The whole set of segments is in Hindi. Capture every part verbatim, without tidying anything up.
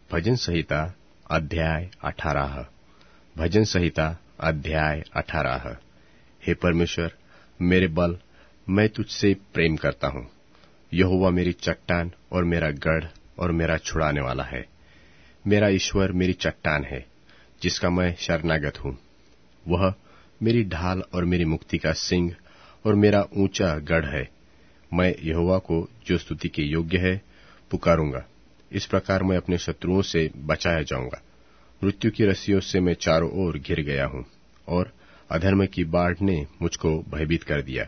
भजन संहिता अध्याय अठारह। भजन संहिता अध्याय अठारह। हे परमेश्वर मेरे बल, मैं तुझसे प्रेम करता हूँ। यहोवा मेरी चट्टान और मेरा गढ़ और मेरा छुड़ाने वाला है। मेरा ईश्वर मेरी चट्टान है, जिसका मैं शरणागत हूँ। वह मेरी ढाल और मेरी मुक्ति का सिंह और मेरा ऊंचा गढ़ है। मैं यहोवा को, जो स्तुति के योग्य है, पुकारूंगा। इस प्रकार मैं अपने शत्रुओं से बचाया जाऊंगा। मृत्यु की रस्सियों से मैं चारों ओर घिर गया हूँ, और अधर्म की बाढ़ ने मुझको भयभीत कर दिया।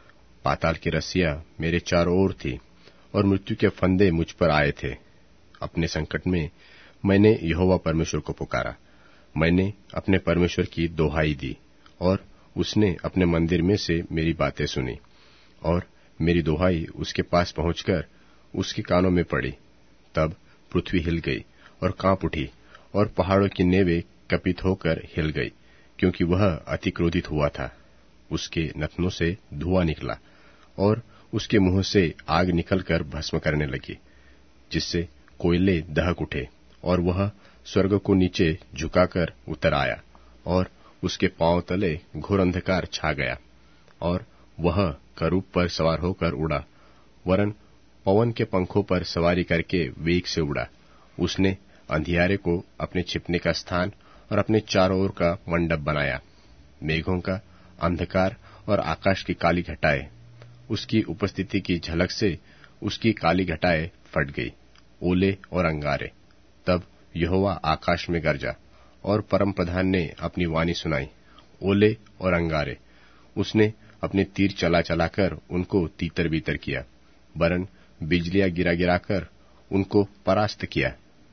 पाताल की रस्सियां मेरे चारों ओर थी, और मृत्यु के फंदे मुझ पर आए थे। अपने संकट में मैंने यहोवा परमेश्वर को पुकारा। मैंने अपने परमेश्वर की दोहाई दी, और उसने अपने मंदिर में से मेरी बातें सुनी। और मेरी दोहाई उसके पास पहुंचकर उसके कानों में पड़ी। तब पृथ्वी हिल गई और कांप उठी, और पहाड़ों की नेवें कपित होकर हिल गई, क्योंकि वह अति क्रोधित हुआ था। उसके नथनों से धुआं निकला, और उसके मुंह से आग निकलकर भस्म करने लगी, जिससे कोयले दहक उठे। और वह स्वर्ग को नीचे झुकाकर उतर आया, और उसके पांव तले घोर अंधकार छा गया। और वह करूब पर सवार होकर उड़ा, वरन पवन के पंखों पर सवारी करके वेग से उड़ा। उसने अंधियारे को अपने छिपने का स्थान और अपने चारों ओर का मंडप बनाया। मेघों का अंधकार और आकाश की काली घटाएं, उसकी उपस्थिति की झलक से उसकी काली घटाएं फट गई, ओले और अंगारे। तब यहोवा आकाश में गरजा, और परम प्रधान ने अपनी वाणी सुनाई। ओले और अंगारे। उसने अपने तीर चला चलाकर उनको तीतर बीतर किया, वरन बिजलियां गिरा गिराकर उनको परास्त किया।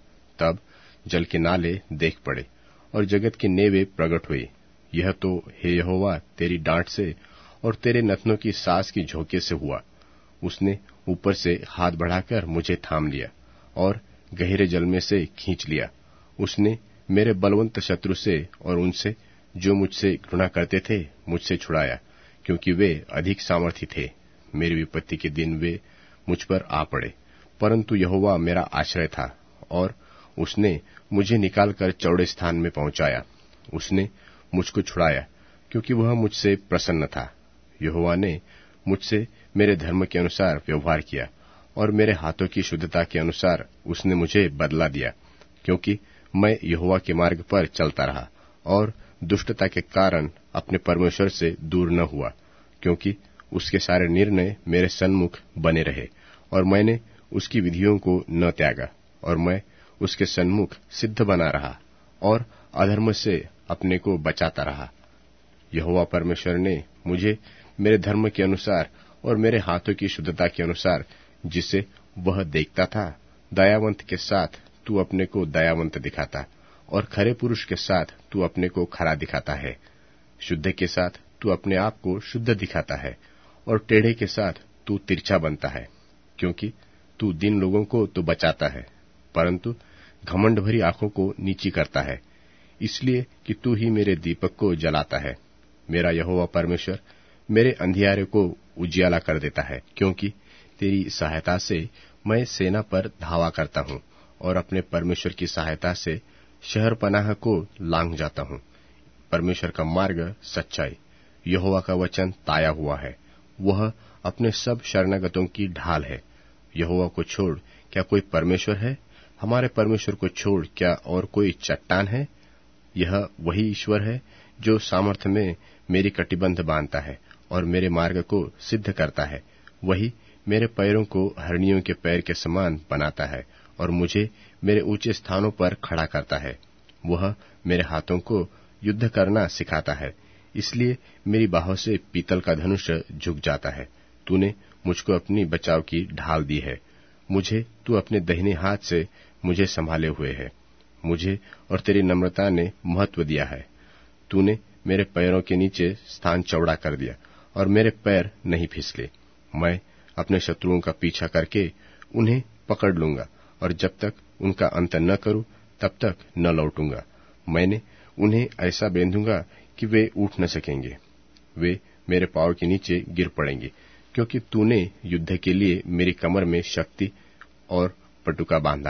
तब जल के नाले देख पड़े, और जगत की नेवें प्रकट हुई। यह तो हे यहोवा तेरी डांट से और तेरे नथनों की सास की झोंके से हुआ। उसने ऊपर से हाथ बढ़ाकर मुझे थाम लिया, और गहरे जल में से खींच लिया। उसने मेरे बलवंत शत्रु से और उनसे जो मुझसे घृणा करते थे मुझसे छुड़ाया, क्योंकि वे अधिक सामर्थी थे। मेरी विपत्ति के दिन वे मुझ पर आ पड़े, परंतु यहोवा मेरा आश्रय था, और उसने मुझे निकालकर चौड़े स्थान में पहुंचाया। उसने मुझको छुड़ाया, क्योंकि वह मुझसे प्रसन्न था। यहोवा ने मुझसे मेरे धर्म के अनुसार व्यवहार किया, और मेरे हाथों की शुद्धता के अनुसार उसने मुझे बदला दिया, क्योंकि मैं यहोवा के मार्ग पर चलता रहा, और दुष्टता के कारण अपने परमेश्वर से दूर न हुआ, क्योंकि उसके सारे निर्णय मेरे सन्मुख बने रहे, और मैंने उसकी विधियों को न त्यागा। और मैं उसके सन्मुख सिद्ध बना रहा, और अधर्म से अपने को बचाता रहा। यहोवा परमेश्वर ने मुझे मेरे धर्म के अनुसार और मेरे हाथों की शुद्धता के अनुसार, जिसे वह देखता था, दयावंत के साथ तू अपने को दयावंत दिखाता, और खरे पुरुष के साथ तू अपने को खरा दिखाता है। शुद्ध के साथ तू अपने आप को शुद्ध दिखाता है, और टेढ़े के साथ तू तिरछा बनता है, क्योंकि तू दीन लोगों को तो बचाता है, परंतु घमंड भरी आंखों को नीची करता है, इसलिए कि तू ही मेरे दीपक को जलाता है। मेरा यहोवा परमेश्वर मेरे अंधियारे को उजियाला कर देता है, क्योंकि तेरी सहायता से मैं सेना पर धावा करता हूँ, और अपने परमेश्वर की सहायता से शहर पनाह को लांघ जाता हूँ। परमेश्वर का मार्ग सच्चाई, यहोवा का वचन ताया हुआ है। वह अपने सब शरणागतों की ढाल है। यहोवा को छोड़ क्या कोई परमेश्वर है? हमारे परमेश्वर को छोड़ क्या और कोई चट्टान है? यह वही ईश्वर है जो सामर्थ्य में मेरी कटिबंध बांधता है और मेरे मार्ग को सिद्ध करता है। वही मेरे पैरों को हरणियों के पैर के समान बनाता है, और मुझे मेरे ऊंचे स्थानों पर खड़ा करता है। वह मेरे हाथों को युद्ध करना सिखाता है, इसलिए मेरी बाहों से पीतल का धनुष झुक जाता है। तूने मुझको अपनी बचाव की ढाल दी है। मुझे तू अपने दाहिने हाथ से मुझे संभाले हुए है। मुझे और तेरी नम्रता ने महत्व दिया है। तूने मेरे पैरों के नीचे स्थान चौड़ा कर दिया, और मेरे पैर नहीं फिसले। मैं अपने शत्रुओं का पीछा करके उन्हें पकड़ लूंगा, और जब तक उनका अंत न करूं तब तक न लौटूंगा। मैंने उन्हें ऐसा बेंधूंगा कि वे उठ न सकेंगे। वे मेरे पांव के नीचे गिर पड़ेंगे, क्योंकि तूने युद्ध के लिए मेरी कमर में शक्ति और पटुका बांधा है,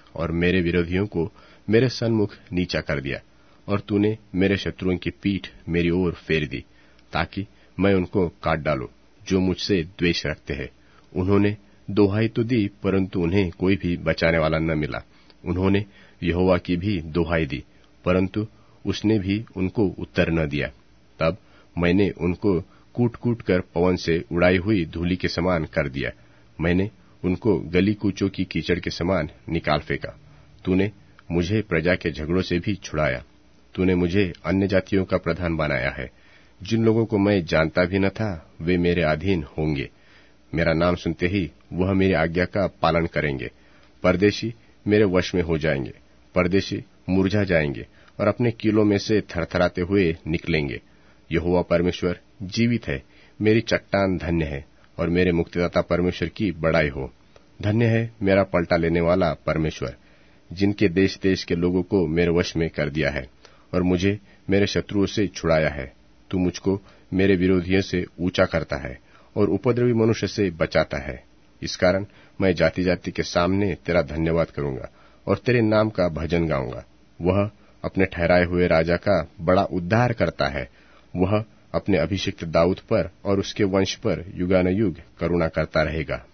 और मेरे विरोधियों को मेरे सन्मुख नीचा कर दिया, और तूने मेरे शत्रुओं की पीठ मेरी ओर फेर दी, ताकि मैं उनको काट डालूं जो मुझसे द्वेष रखते हैं। उन्होंने दोहाई तो दी, परंतु उन्हें कोई भी बचाने वाला न मिला। उन्होंने यहोवा की भी दोहाई दी, परंतु उसने भी उनको उत्तर न दिया। तब मैंने उनको कूट कूट कर पवन से उड़ाई हुई धूलि के समान कर दिया। मैंने उनको गली कूचों की कीचड़ के समान निकाल फेंका। तूने मुझे प्रजा के झगड़ों से भी छुड़ाया। तूने मुझे अन्य जातियों का प्रधान बनाया है। जिन लोगों को मैं जानता भी न था, वे मेरे अधीन होंगे। मेरा नाम सुनते ही वह मेरी आज्ञा का पालन करेंगे। परदेशी मेरे वश में हो जाएंगे। परदेशी मुरझा जाएंगे और अपने किलों में से थरथराते हुए निकलेंगे। यहोवा परमेश्वर जीवित है। मेरी चट्टान धन्य है और मेरे मुक्तिदाता परमेश्वर की बड़ाई हो। धन्य है मेरा पलटा लेने वाला परमेश्वर, जिनके देश देश के लोगों को मेरे वश में कर दिया है और मुझे मेरे शत्रुओं से छुड़ाया है। तू मुझको मेरे विरोधियों से ऊंचा करता है और उपद्रवी मनुष्य से बचाता है। इस कारण मैं जाति जाति के सामने तेरा धन्यवाद करूंगा और तेरे नाम का भजन गाऊंगा। वह अपने ठहराए हुए राजा का बड़ा उद्धार करता है। वह अपने अभिषिक्त दाऊद पर और उसके वंश पर युगानुयुग करुणा करता रहेगा।